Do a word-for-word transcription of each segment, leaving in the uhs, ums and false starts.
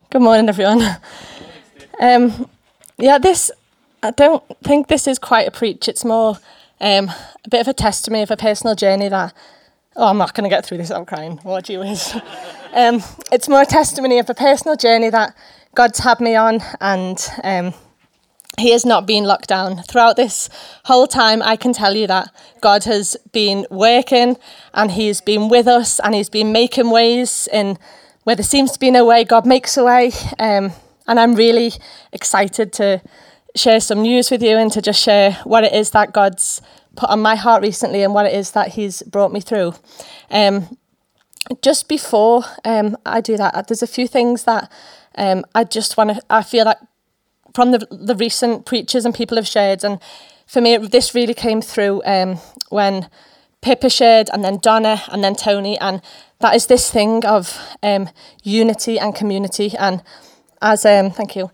Good morning, everyone. Um, yeah, this, I don't think this is quite a preach. It's more um, a bit of a testimony of a personal journey that, oh, I'm not going to get through this, I'm crying. What you is. um, it's more a testimony of a personal journey that God's had me on, and um, he has not been locked down. Throughout this whole time, I can tell you that God has been working, and he's been with us, and he's been making ways in where there seems to be no way, God makes a way. Um, and I'm really excited to share some news with you and to just share what it is that God's put on my heart recently and what it is that he's brought me through. Um, just before um, I do that, there's a few things that um, I just want to, I feel like from the, the recent preachers and people have shared, and for me, it, this really came through um, when Pippa shared, and then Donna, and then Tony, and that is this thing of um, unity and community. And as um, thank you,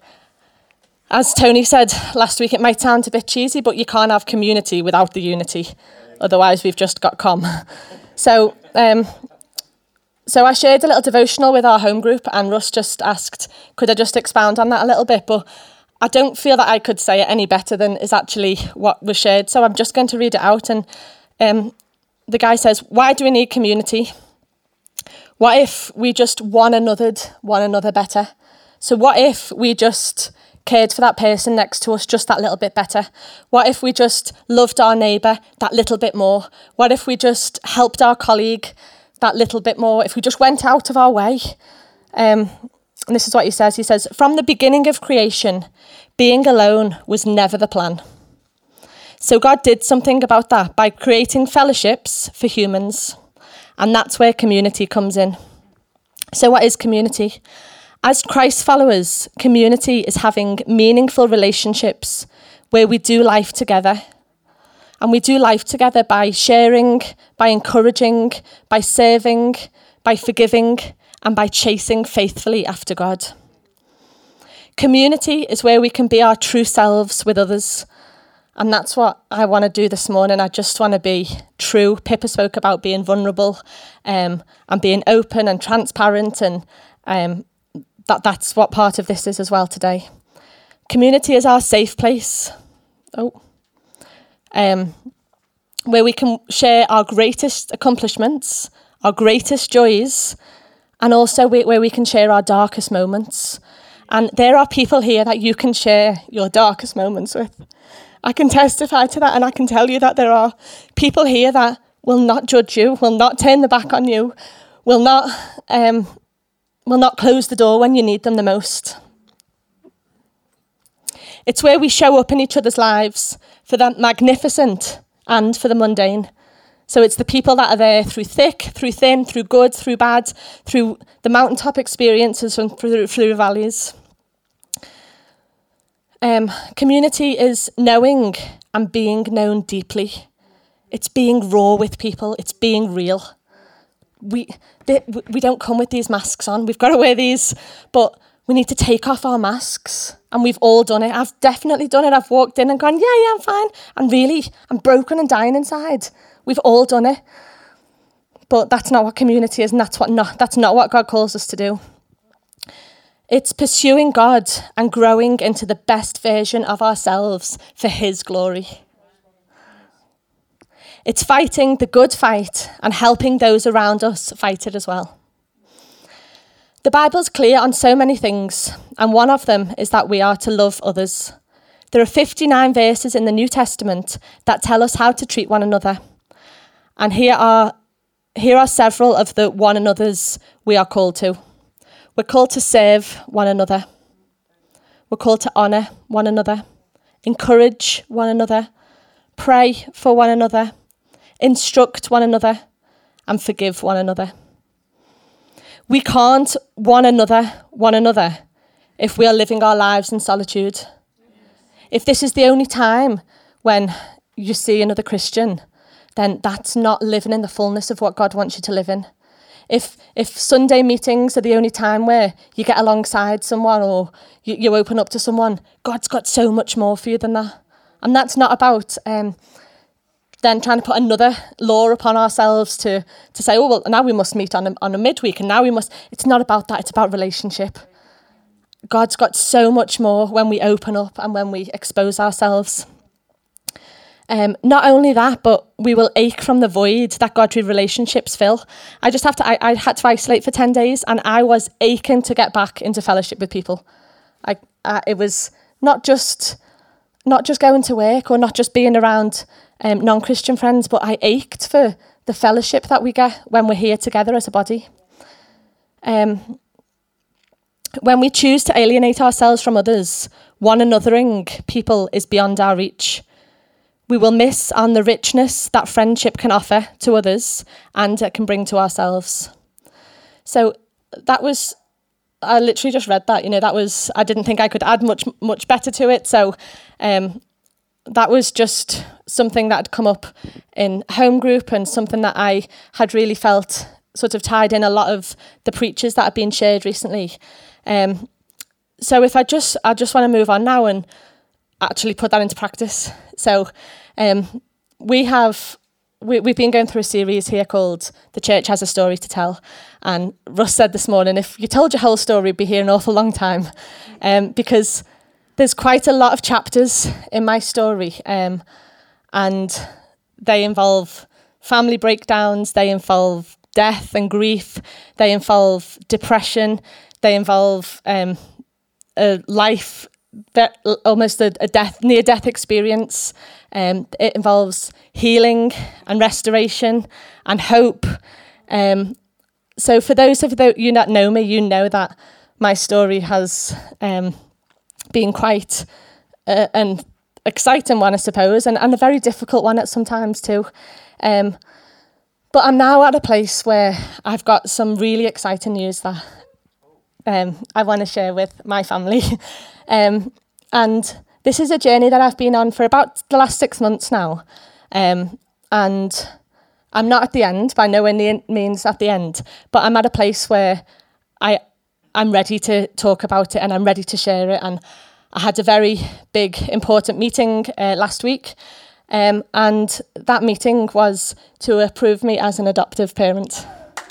as Tony said last week, it might sound a bit cheesy, but you can't have community without the unity. Otherwise, we've just got com. So, um, so I shared a little devotional with our home group, and Russ just asked, could I just expound on that a little bit? But I don't feel that I could say it any better than is actually what was shared. So I'm just going to read it out. And um, the guy says, why do we need community? What if we just one anothered one another better? So what if we just cared for that person next to us just that little bit better? What if we just loved our neighbour that little bit more? What if we just helped our colleague that little bit more? If we just went out of our way? Um, and this is what he says. He says, from the beginning of creation, being alone was never the plan. So God did something about that by creating fellowships for humans. And that's where community comes in. So what is community? As Christ followers, community is having meaningful relationships where we do life together. And we do life together by sharing, by encouraging, by serving, by forgiving, and by chasing faithfully after God. Community is where we can be our true selves with others. And that's what I want to do this morning. I just want to be true. Pippa spoke about being vulnerable um, and being open and transparent. And um, that that's what part of this is as well today. Community is our safe place. Oh, um, where we can share our greatest accomplishments, our greatest joys, and also where we can share our darkest moments. And there are people here that you can share your darkest moments with. I can testify to that, and I can tell you that there are people here that will not judge you, will not turn the back on you, will not um, will not close the door when you need them the most. It's where we show up in each other's lives for the magnificent and for the mundane. So it's the people that are there through thick, through thin, through good, through bad, through the mountaintop experiences and through, through the valleys. Um, community is knowing and being known deeply. It's being raw with people. It's being real. We they, we don't come with these masks on. We've got to wear these, but we need to take off our masks. And we've all done it. I've definitely done it. I've walked in and gone, yeah, yeah, I'm fine. And really, I'm broken and dying inside. We've all done it. But that's not what community is, and that's what not that's not what God calls us to do. It's pursuing God and growing into the best version of ourselves for his glory. It's fighting the good fight and helping those around us fight it as well. The Bible's clear on so many things, and one of them is that we are to love others. There are fifty-nine verses in the New Testament that tell us how to treat one another. And here are, here are several of the one another's we are called to. We're called to serve one another. We're called to honour one another, encourage one another, pray for one another, instruct one another, and forgive one another. We can't one another one another if we are living our lives in solitude. If this is the only time when you see another Christian, then that's not living in the fullness of what God wants you to live in. If if Sunday meetings are the only time where you get alongside someone or you, you open up to someone, God's got so much more for you than that. And that's not about um, then trying to put another law upon ourselves to to say, oh, well, now we must meet on a, on a midweek and now we must. It's not about that. It's about relationship. God's got so much more when we open up and when we expose ourselves. Um, not only that, but we will ache from the void that God through relationships fill. I just have to, I, I had to isolate for ten days and I was aching to get back into fellowship with people. I, uh, it was not just, not just going to work or not just being around um, non-Christian friends, but I ached for the fellowship that we get when we're here together as a body. Um, when we choose to alienate ourselves from others, one anothering people is beyond our reach. We will miss on the richness that friendship can offer to others and it can bring to ourselves. So that was, I literally just read that, you know, that was, I didn't think I could add much, much better to it. So um, that was just something that had come up in home group and something that I had really felt sort of tied in a lot of the preachers that have been shared recently. Um, so if I just, I just want to move on now and actually put that into practice. So um, we have, we, we've been going through a series here called The Church Has a Story to Tell. And Russ said this morning, if you told your whole story, we'd be here an awful long time. Um, because there's quite a lot of chapters in my story. Um, and they involve family breakdowns, they involve death and grief, they involve depression, they involve um, a life that almost a, a death, near-death experience. Um, it involves healing and restoration and hope. Um, so for those of you that know me, you know that my story has um, been quite uh, an exciting one, I suppose, and, and a very difficult one at sometimes too. Um, but I'm now at a place where I've got some really exciting news that um, I want to share with my family. Um, and this is a journey that I've been on for about the last six months now. Um, and I'm not at the end, by no means at the end, but I'm at a place where I, I'm ready to talk about it and I'm ready to share it. And I had a very big, important meeting uh, last week. Um, and that meeting was to approve me as an adoptive parent.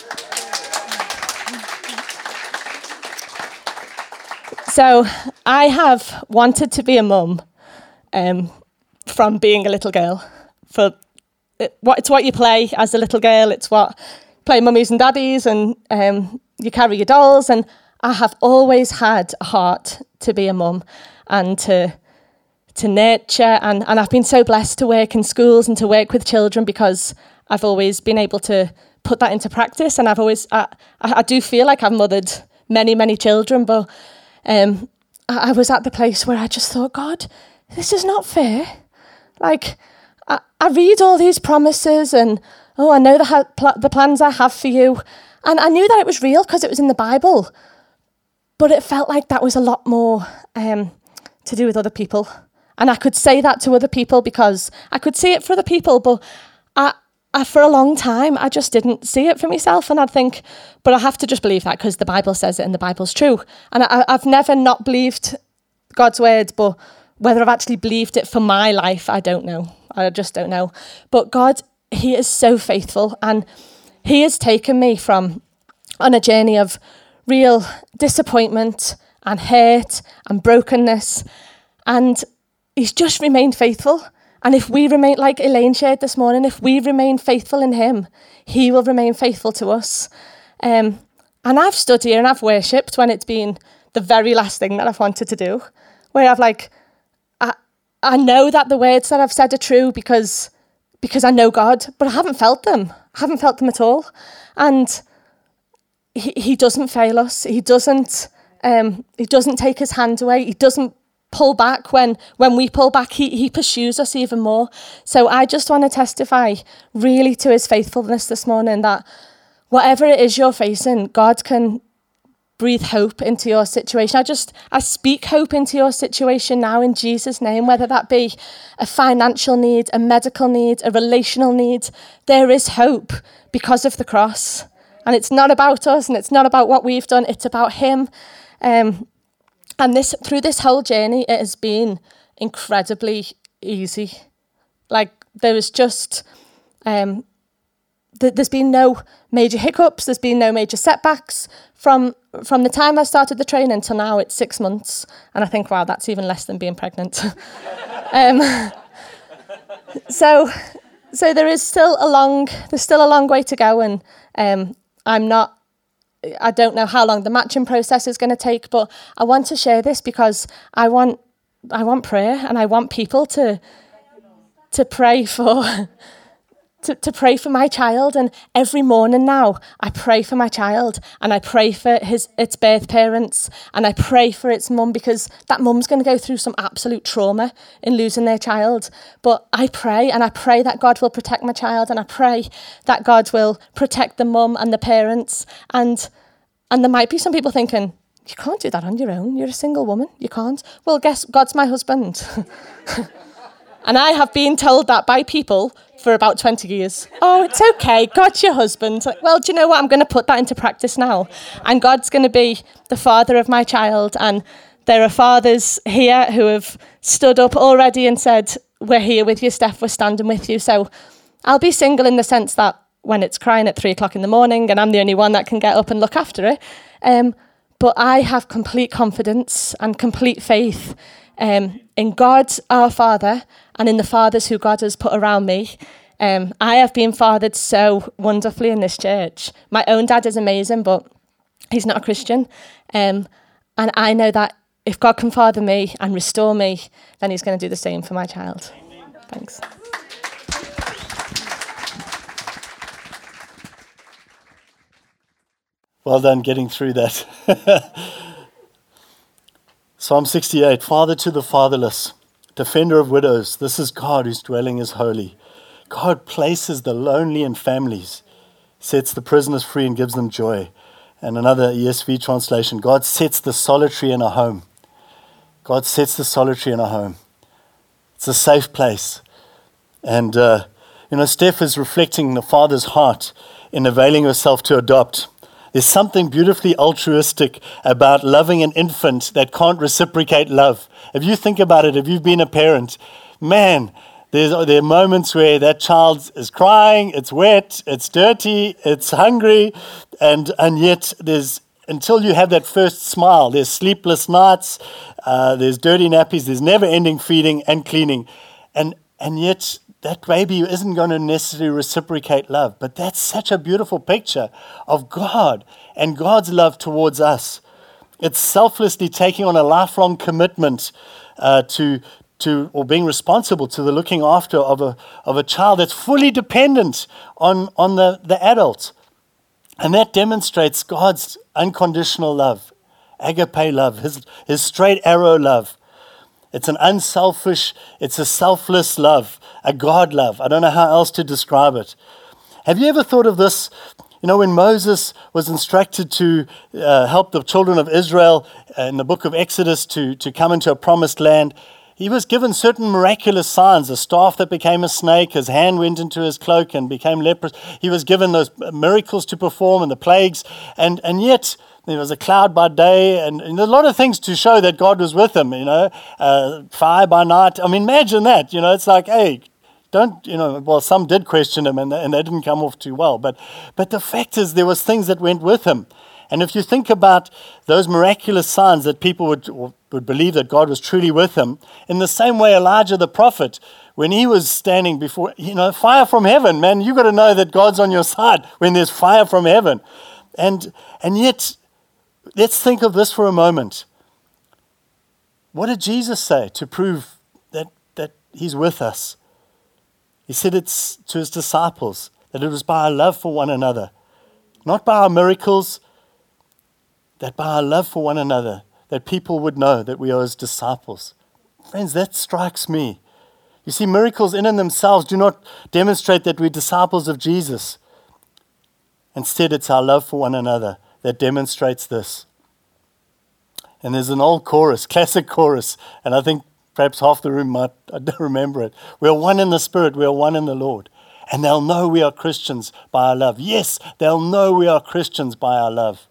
So I have wanted to be a mum um, from being a little girl. For it, what it's what you play as a little girl. It's what play mummies and daddies, and um, you carry your dolls. And I have always had a heart to be a mum and to to nurture. And, and I've been so blessed to work in schools and to work with children because I've always been able to put that into practice. And I've always I, I do feel like I've mothered many many children, but. Um, I was at the place where I just thought, God, this is not fair. Like, I, I read all these promises and, oh, I know the, ha- pl- the plans I have for you. And I knew that it was real because it was in the Bible. But it felt like that was a lot more um, to do with other people. And I could say that to other people because I could see it for other people, but I, I, for a long time, I just didn't see it for myself. And I'd think, but I have to just believe that because the Bible says it and the Bible's true. And I, I've never not believed God's word, but whether I've actually believed it for my life, I don't know. I just don't know. But God, he is so faithful. And he has taken me from on a journey of real disappointment and hurt and brokenness. And he's just remained faithful. And if we remain, like Elaine shared this morning, if we remain faithful in him, he will remain faithful to us. Um, and I've stood here and I've worshipped when it's been the very last thing that I've wanted to do, where I've like, I, I know that the words that I've said are true because, because I know God, but I haven't felt them. I haven't felt them at all. And he, he doesn't fail us. He doesn't, um, he doesn't take his hand away. He doesn't pull back when when we pull back. He he pursues us even more. So I just want to testify really to his faithfulness this morning, that whatever it is you're facing, God can breathe hope into your situation. I just I speak hope into your situation now in Jesus' name, whether that be a financial need, a medical need, a relational need. There is hope because of the cross. And it's not about us and it's not about what we've done, it's about him. Um And this through this whole journey, it has been incredibly easy. Like there was just, um, th- there's been no major hiccups, there's been no major setbacks. From from the time I started the training till now, it's six months. And I think, wow, that's even less than being pregnant. um, so so there is still a long, there's still a long way to go. And um, I'm not, I don't know how long the matching process is going to take, but I want to share this because I want, I want prayer, and I want people to, to pray for... To, to pray for my child. And every morning now I pray for my child, and I pray for his its birth parents, and I pray for its mum, because that mum's going to go through some absolute trauma in losing their child. But I pray, and I pray that God will protect my child, and I pray that God will protect the mum and the parents. And and there might be some people thinking, you can't do that on your own, you're a single woman, you can't. Well, guess God's my husband. And I have been told that by people for about twenty years. Oh, it's okay, God's your husband. Like, well, do you know what? I'm going to put that into practice now. And God's going to be the father of my child. And there are fathers here who have stood up already and said, we're here with you, Steph, we're standing with you. So I'll be single in the sense that when it's crying at three o'clock in the morning and I'm the only one that can get up and look after it. Um, but I have complete confidence and complete faith Um, in God, our Father, and in the fathers who God has put around me. Um, I have been fathered so wonderfully in this church. My own dad is amazing, but he's not a Christian. Um, and I know that if God can father me and restore me, then he's going to do the same for my child. Thanks. Well done getting through that. Psalm sixty-eight, Father to the fatherless, defender of widows, this is God whose dwelling is holy. God places the lonely in families, sets the prisoners free and gives them joy. And another E S V translation, God sets the solitary in a home. God sets the solitary in a home. It's a safe place. And, uh, you know, Steph is reflecting the Father's heart in availing herself to adopt. There's something beautifully altruistic about loving an infant that can't reciprocate love. If you think about it, if you've been a parent, man, there's, there are moments where that child is crying, it's wet, it's dirty, it's hungry, and, and yet there's, until you have that first smile, there's sleepless nights, uh, there's dirty nappies, there's never-ending feeding and cleaning. And, and yet that baby isn't going to necessarily reciprocate love. But that's such a beautiful picture of God and God's love towards us. It's selflessly taking on a lifelong commitment uh, to, to, or being responsible to the looking after of a, of a child that's fully dependent on, on the, the adult. And that demonstrates God's unconditional love, agape love, his, his straight arrow love. It's an unselfish, it's a selfless love, a God love. I don't know how else to describe it. Have you ever thought of this? You know, when Moses was instructed to uh, help the children of Israel uh, in the book of Exodus to, to come into a promised land, he was given certain miraculous signs, a staff that became a snake, his hand went into his cloak and became leprous. He was given those miracles to perform and the plagues, and, and yet there was a cloud by day, and, and a lot of things to show that God was with him, you know, uh, fire by night. I mean, imagine that, you know, it's like, hey, don't, you know, well, some did question him, and they, and they didn't come off too well. But, but the fact is, there was things that went with him. And if you think about those miraculous signs that people would would believe that God was truly with him, in the same way Elijah the prophet, when he was standing before, you know, fire from heaven, man, you got to know that God's on your side when there's fire from heaven. And and yet, let's think of this for a moment. What did Jesus say to prove that, that he's with us? He said it's to his disciples, that it was by our love for one another, not by our miracles, that by our love for one another, that people would know that we are his disciples. Friends, that strikes me. You see, miracles in and themselves do not demonstrate that we're disciples of Jesus. Instead, it's our love for one another that demonstrates this. And there's an old chorus, classic chorus, and I think perhaps half the room might, I don't remember it. We are one in the Spirit, we are one in the Lord. And they'll know we are Christians by our love. Yes, they'll know we are Christians by our love.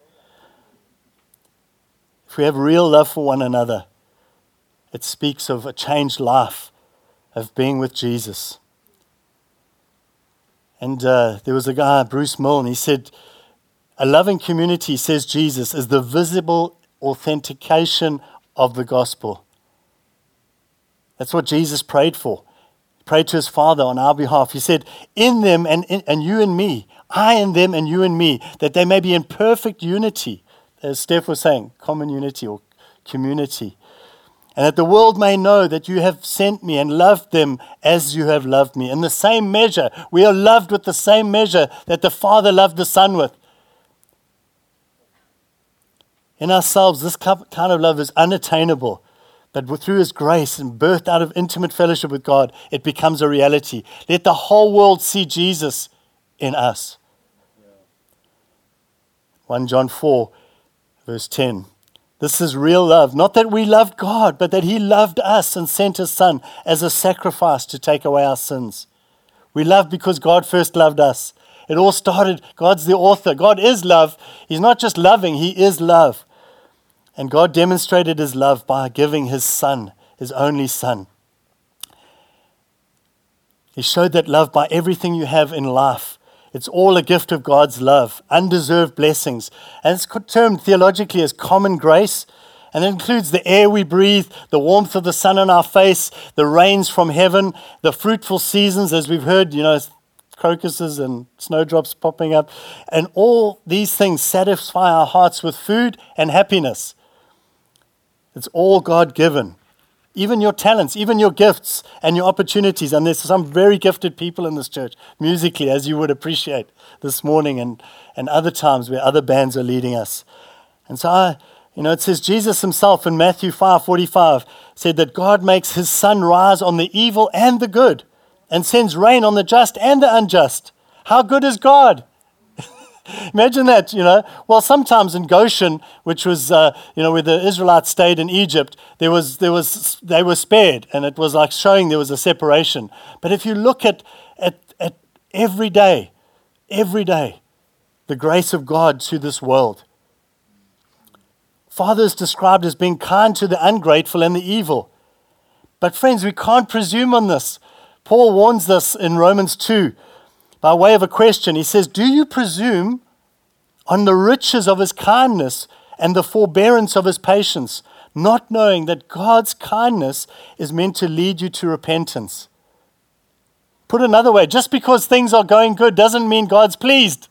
If we have real love for one another, it speaks of a changed life, of being with Jesus. And uh, there was a guy, Bruce Milne, he said, a loving community, says Jesus, is the visible authentication of the gospel. That's what Jesus prayed for. He prayed to his Father on our behalf. He said, in them and, in, and you and me, I and them and you and me, that they may be in perfect unity, as Steph was saying, common unity or community. And that the world may know that you have sent me and loved them as you have loved me. In the same measure, we are loved with the same measure that the Father loved the Son with. In ourselves, this kind of love is unattainable. But through His grace and birthed out of intimate fellowship with God, it becomes a reality. Let the whole world see Jesus in us. First John four, verse ten. This is real love. Not that we loved God, but that He loved us and sent His Son as a sacrifice to take away our sins. We love because God first loved us. It all started, God's the author. God is love. He's not just loving, He is love. And God demonstrated His love by giving His Son, His only Son. He showed that love by everything you have in life. It's all a gift of God's love, undeserved blessings. And it's termed theologically as common grace. And it includes the air we breathe, the warmth of the sun on our face, the rains from heaven, the fruitful seasons, as we've heard, you know, crocuses and snowdrops popping up. And all these things satisfy our hearts with food and happiness. It's all God-given. Even your talents, even your gifts and your opportunities. And there's some very gifted people in this church, musically, as you would appreciate this morning and, and other times where other bands are leading us. And so, I, you know, it says Jesus Himself in Matthew five forty-five said that God makes His sun rise on the evil and the good and sends rain on the just and the unjust. How good is God? Imagine that, you know. Well, sometimes in Goshen, which was, uh, you know, where the Israelites stayed in Egypt, there was, there was, they were spared, and it was like showing there was a separation. But if you look at, at, at every day, every day, the grace of God to this world. Father is described as being kind to the ungrateful and the evil. But friends, we can't presume on this. Paul warns us in Romans two. By way of a question, he says, do you presume on the riches of His kindness and the forbearance of His patience, not knowing that God's kindness is meant to lead you to repentance? Put another way, just because things are going good doesn't mean God's pleased.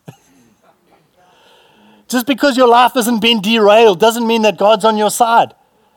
Just because your life hasn't been derailed doesn't mean that God's on your side.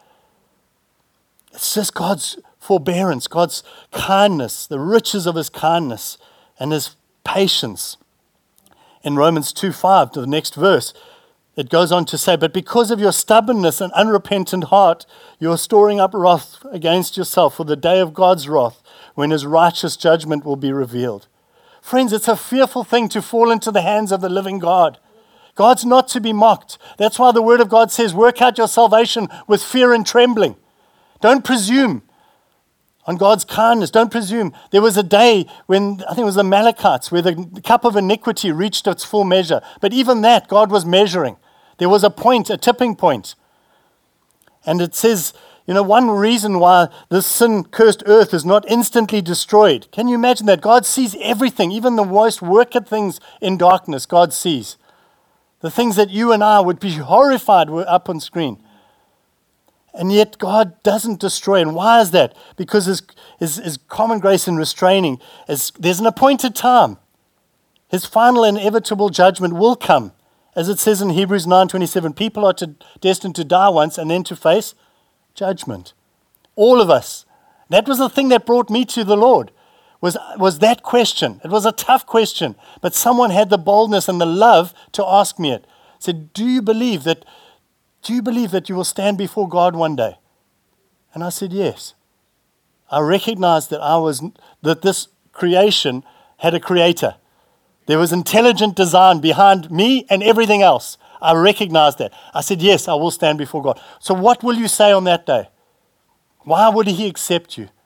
It's just God's forbearance, God's kindness, the riches of His kindness and His patience. In Romans two five, to the next verse, it goes on to say, but because of your stubbornness and unrepentant heart, you are storing up wrath against yourself for the day of God's wrath, when His righteous judgment will be revealed. Friends, it's a fearful thing to fall into the hands of the living God. God's not to be mocked. That's why the Word of God says, work out your salvation with fear and trembling. Don't presume on God's kindness. Don't presume. There was a day when, I think it was the Amalekites, where the cup of iniquity reached its full measure. But even that, God was measuring. There was a point, a tipping point. And it says, you know, one reason why this sin-cursed earth is not instantly destroyed. Can you imagine that? God sees everything, even the most wicked things in darkness, God sees. The things that you and I would be horrified were up on screen. And yet God doesn't destroy. And why is that? Because his, his, his common grace in restraining, is, there's an appointed time. His final inevitable judgment will come. As it says in Hebrews nine twenty-seven, people are to, destined to die once and then to face judgment. All of us. That was the thing that brought me to the Lord, was, was that question. It was a tough question, but someone had the boldness and the love to ask me it. Said, do you believe that Do you believe that you will stand before God one day? And I said, yes. I recognized that I was that this creation had a creator. There was intelligent design behind me and everything else. I recognized that. I said, yes, I will stand before God. So what will you say on that day? Why would He accept you?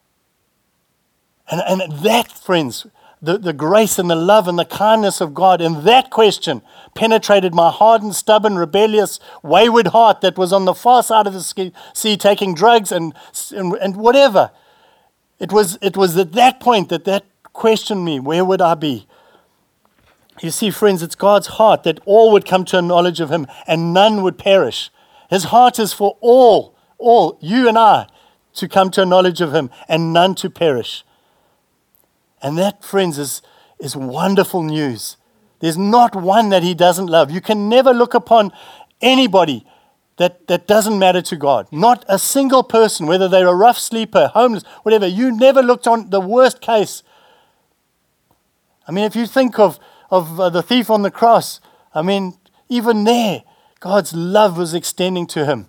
And, and that, friends, The, the grace and the love and the kindness of God in that question penetrated my hardened, stubborn, rebellious, wayward heart that was on the far side of the sea taking drugs and, and, and whatever. It was, it was at that point that that questioned me, where would I be? You see, friends, it's God's heart that all would come to a knowledge of him and none would perish. His heart is for all, all, you and I, to come to a knowledge of him and none to perish. And that, friends, is, is wonderful news. There's not one that he doesn't love. You can never look upon anybody that, that doesn't matter to God. Not a single person, whether they're a rough sleeper, homeless, whatever. You never looked on the worst case. I mean, if you think of, of uh, the thief on the cross, I mean, even there, God's love was extending to him.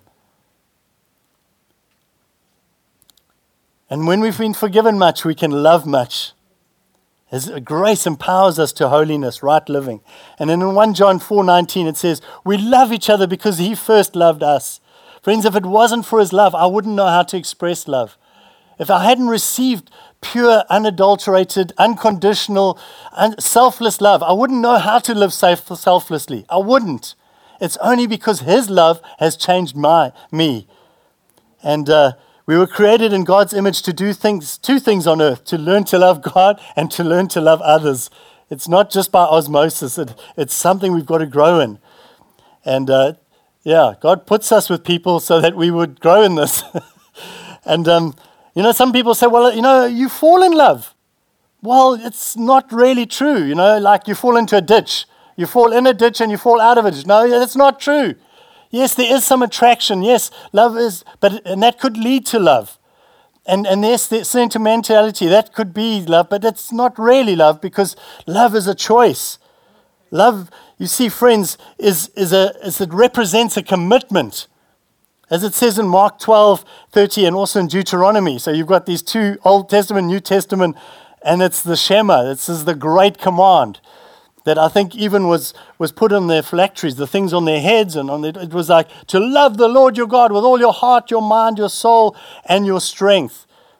And when we've been forgiven much, we can love much. His grace empowers us to holiness, right living. And then in First John four nineteen it says, we love each other because he first loved us. Friends, if it wasn't for his love, I wouldn't know how to express love. If I hadn't received pure, unadulterated, unconditional, un- selfless love, I wouldn't know how to live self- selflessly. I wouldn't. It's only because his love has changed my me. And uh, we were created in God's image to do things, two things on earth, to learn to love God and to learn to love others. It's not just by osmosis. It, it's something we've got to grow in. And uh, yeah, God puts us with people so that we would grow in this. and, um, you know, some people say, well, you know, you fall in love. Well, it's not really true. You know, like you fall into a ditch. You fall in a ditch and you fall out of it. No, that's not true. Yes, there is some attraction. Yes, love is, but and that could lead to love. And and yes, there's sentimentality. That could be love, but it's not really love because love is a choice. Love, you see, friends, is is a is it represents a commitment, as it says in Mark twelve thirty and also in Deuteronomy. So you've got these two Old Testament, New Testament, and it's the Shema. This is the great command that I think even was, was put on their phylacteries, the things on their heads, and on the, it was like, to love the Lord your God with all your heart, your mind, your soul, and your strength.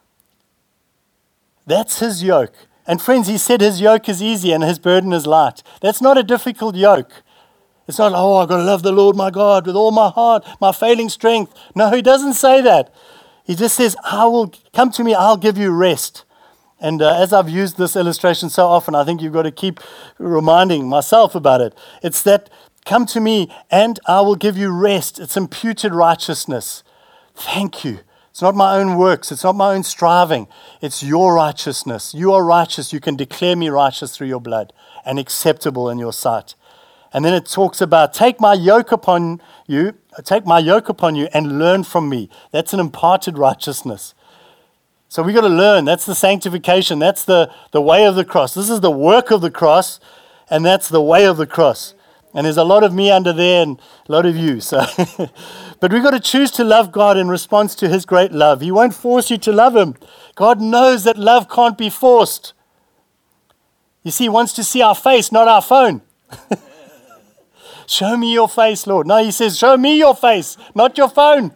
That's his yoke. And friends, he said his yoke is easy and his burden is light. That's not a difficult yoke. It's not, oh, I've got to love the Lord my God with all my heart, my failing strength. No, he doesn't say that. He just says, I will come to me, I'll give you rest. And uh, as I've used this illustration so often, I think you've got to keep reminding myself about it. It's that, come to me and I will give you rest. It's imputed righteousness. Thank you. It's not my own works. It's not my own striving. It's your righteousness. You are righteous. You can declare me righteous through your blood and acceptable in your sight. And then it talks about, take my yoke upon you, take my yoke upon you and learn from me. That's an imparted righteousness. So we've got to learn. That's the sanctification. That's the, the way of the cross. This is the work of the cross, and that's the way of the cross. And there's a lot of me under there and a lot of you. So, but we've got to choose to love God in response to his great love. He won't force you to love him. God knows that love can't be forced. You see, he wants to see our face, not our phone. Show me your face, Lord. No, he says, show me your face, not your phone.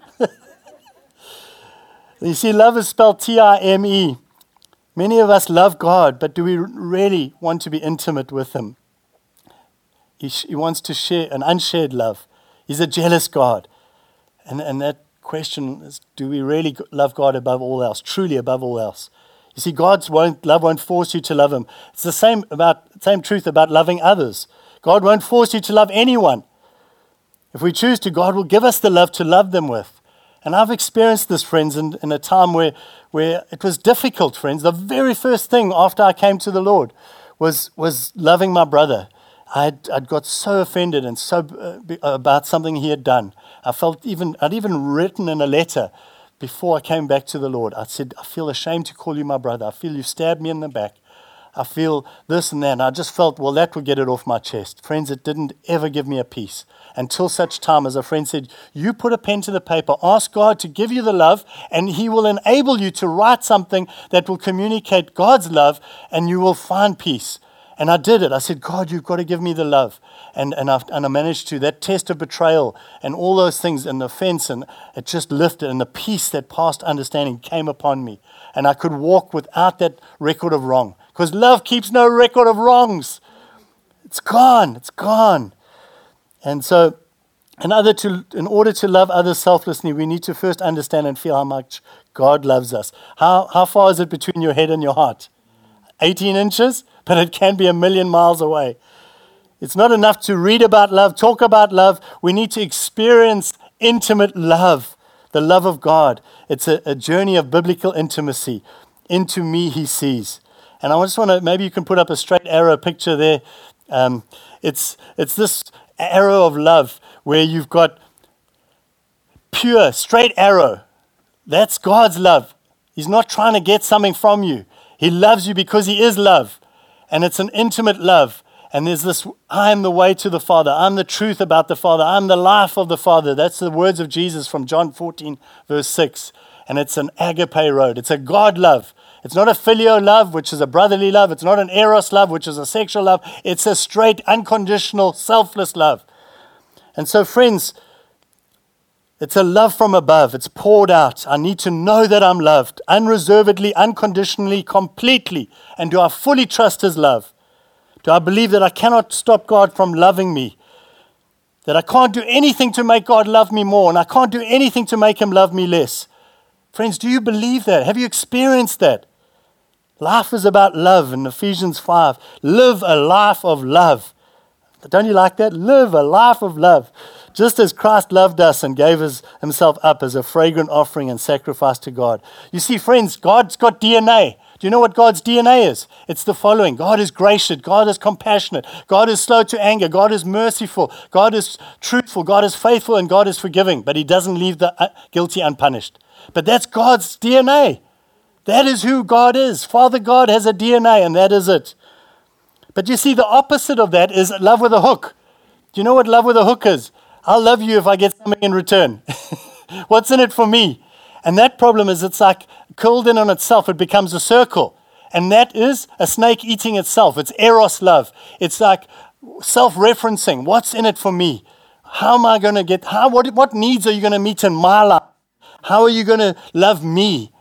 You see, love is spelled T I M E. Many of us love God, but do we really want to be intimate with him? He, sh- he wants to share an unshared love. He's a jealous God. And, and that question is, do we really love God above all else, truly above all else? You see, God's won't, love won't force you to love him. It's the same, about, same truth about loving others. God won't force you to love anyone. If we choose to, God will give us the love to love them with. And I've experienced this, friends, in, in a time where, where it was difficult, friends. The very first thing after I came to the Lord was, was loving my brother. I'd, I'd got so offended and so uh, about something he had done. I felt even, I'd even written in a letter before I came back to the Lord. I said, I feel ashamed to call you my brother. I feel you stabbed me in the back. I feel this and that. And I just felt, well, that would get it off my chest. Friends, it didn't ever give me a peace. Until such time as a friend said, you put a pen to the paper, ask God to give you the love, and he will enable you to write something that will communicate God's love, and you will find peace. And I did it. I said, God, you've got to give me the love. And and, I've, and I managed to. That test of betrayal and all those things and the offense, and it just lifted, and the peace that passed understanding came upon me. And I could walk without that record of wrong. Because love keeps no record of wrongs. It's gone. It's gone. And so, in order, to, in order to love others selflessly, we need to first understand and feel how much God loves us. How, how far is it between your head and your heart? eighteen inches? But it can be a million miles away. It's not enough to read about love, talk about love. We need to experience intimate love, the love of God. It's a, a journey of biblical intimacy. Into me he sees. And I just want to, maybe you can put up a straight arrow picture there. Um, it's it's this arrow of love where you've got pure, straight arrow. That's God's love. He's not trying to get something from you. He loves you because he is love. And it's an intimate love. And there's this, I am the way to the Father. I'm the truth about the Father. I'm the life of the Father. That's the words of Jesus from John fourteen, verse six. And it's an agape road. It's a God love. It's not a filial love, which is a brotherly love. It's not an eros love, which is a sexual love. It's a straight, unconditional, selfless love. And so, friends, it's a love from above. It's poured out. I need to know that I'm loved, unreservedly, unconditionally, completely. And do I fully trust his love? Do I believe that I cannot stop God from loving me? That I can't do anything to make God love me more, and I can't do anything to make him love me less? Friends, do you believe that? Have you experienced that? Life is about love in Ephesians five. Live a life of love. Don't you like that? Live a life of love. Just as Christ loved us and gave his, himself up as a fragrant offering and sacrifice to God. You see, friends, God's got D N A. Do you know what God's D N A is? It's the following. God is gracious. God is compassionate. God is slow to anger. God is merciful. God is truthful. God is faithful, and God is forgiving. But he doesn't leave the guilty unpunished. But that's God's D N A. That is who God is. Father God has a D N A, and that is it. But you see, the opposite of that is love with a hook. Do you know what love with a hook is? I'll love you if I get something in return. What's in it for me? And that problem is it's like curled in on itself. It becomes a circle. And that is a snake eating itself. It's eros love. It's like self-referencing. What's in it for me? How am I going to get, how, what, what needs are you going to meet in my life? How are you going to love me?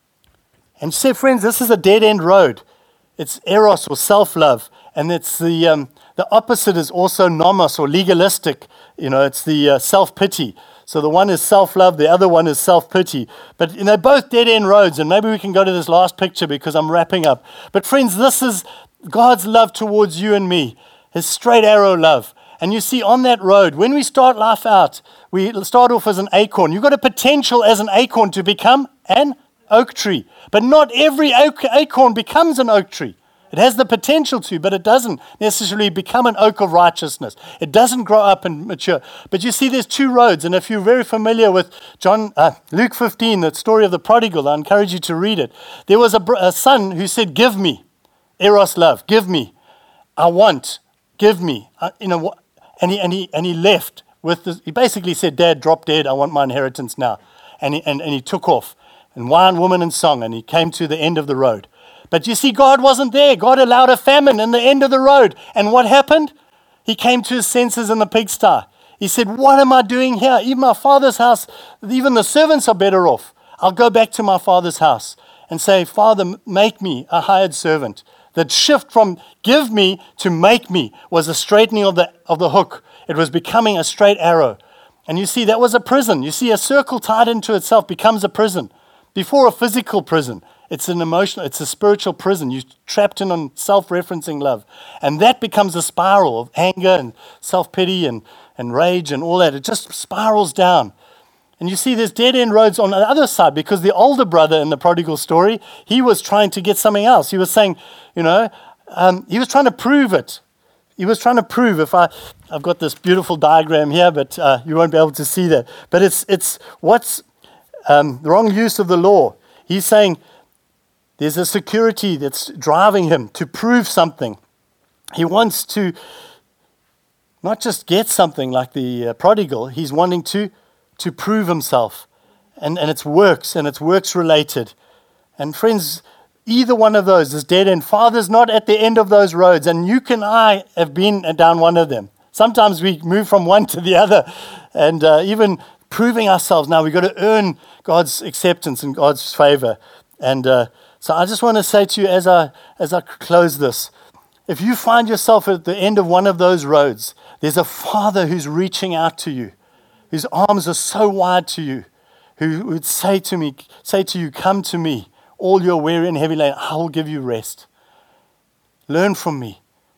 And say, friends, this is a dead-end road. It's eros or self-love. And it's the um, the opposite is also nomos or legalistic. You know, it's the uh, self-pity. So the one is self-love, the other one is self-pity. But you know, both dead-end roads. And maybe we can go to this last picture because I'm wrapping up. But friends, this is God's love towards you and me. His straight arrow love. And you see, on that road, when we start life out, we start off as an acorn. You've got a potential as an acorn to become an oak tree. But not every oak, acorn becomes an oak tree. It has the potential to, but it doesn't necessarily become an oak of righteousness. It doesn't grow up and mature. But you see, there's two roads. And if you're very familiar with John, uh, Luke fifteen, the story of the prodigal, I encourage you to read it. There was a, a son who said, give me, eros love, give me. I want, give me. Uh, you know, and he, and he, and he left with this. He basically said, Dad, drop dead. I want my inheritance now. And he, and, and he took off. And wine, woman, and song. And he came to the end of the road. But you see, God wasn't there. God allowed a famine in the end of the road. And what happened? He came to his senses in the pigsty. He said, what am I doing here? Even my father's house, even the servants are better off. I'll go back to my father's house and say, Father, make me a hired servant. That shift from give me to make me was a straightening of the, of the hook. It was becoming a straight arrow. And you see, that was a prison. You see, a circle tied into itself becomes a prison. Before a physical prison, it's an emotional, it's a spiritual prison. You're trapped in on self-referencing love. And that becomes a spiral of anger and self-pity and, and rage and all that. It just spirals down. And you see there's dead-end roads on the other side because the older brother in the prodigal story, he was trying to get something else. He was saying, you know, um, he was trying to prove it. He was trying to prove, if I, I've got this beautiful diagram here, but uh, you won't be able to see that. But it's, it's what's um, the wrong use of the law. He's saying, there's a security that's driving him to prove something. He wants to not just get something like the uh, prodigal, he's wanting to, to prove himself. And, and it's works, and it's works related. And friends, either one of those is dead end. Father's not at the end of those roads, and you and I have been down one of them. Sometimes we move from one to the other, and uh, even proving ourselves. Now we've got to earn God's acceptance and God's favor. And uh, So I just want to say to you as I as I close this, if you find yourself at the end of one of those roads, there's a Father who's reaching out to you, whose arms are so wide to you, who would say to me, say to you, come to me, all you're weary and heavy laden, I will give you rest. Learn from me.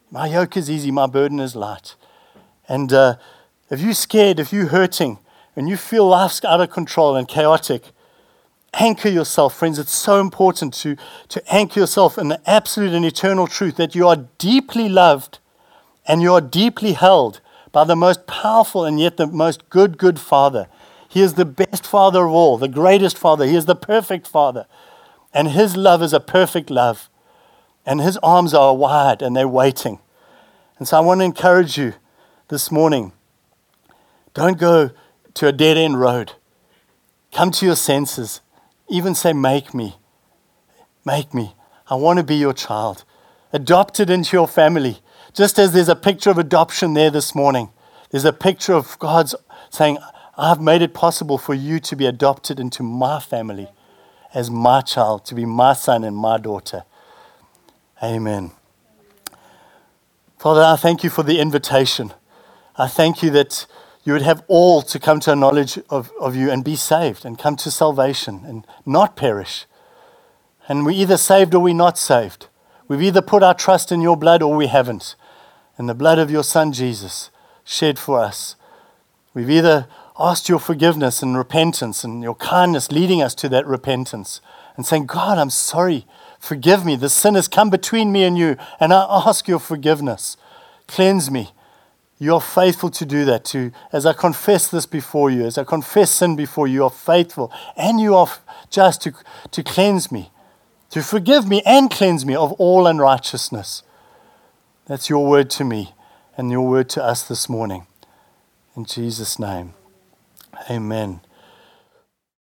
My yoke is easy, my burden is light. And uh, if you're scared, if you're hurting, and you feel life's out of control and chaotic, anchor yourself, friends. It's so important to, to anchor yourself in the absolute and eternal truth that you are deeply loved and you are deeply held by the most powerful and yet the most good, good Father. He is the best Father of all, the greatest Father. He is the perfect Father. And His love is a perfect love. And His arms are wide and they're waiting. And so I want to encourage you this morning. Don't go to a dead-end road. Come to your senses. Even say, make me. Make me. I want to be your child. Adopted into your family. Just as there's a picture of adoption there this morning. There's a picture of God's saying, I've made it possible for you to be adopted into my family as my child, to be my son and my daughter. Amen. Father, I thank you for the invitation. I thank you that you would have all to come to a knowledge of, of you and be saved and come to salvation and not perish. And we're either saved or we're not saved. We've either put our trust in your blood or we haven't. And the blood of your Son, Jesus, shed for us. We've either asked your forgiveness and repentance and your kindness leading us to that repentance and saying, God, I'm sorry. Forgive me. The sin has come between me and you, and I ask your forgiveness. Cleanse me. You are faithful to do that. To, as I confess this before you, as I confess sin before you, you are faithful, and you are just to, to cleanse me, to forgive me and cleanse me of all unrighteousness. That's your word to me and your word to us this morning. In Jesus' name, amen.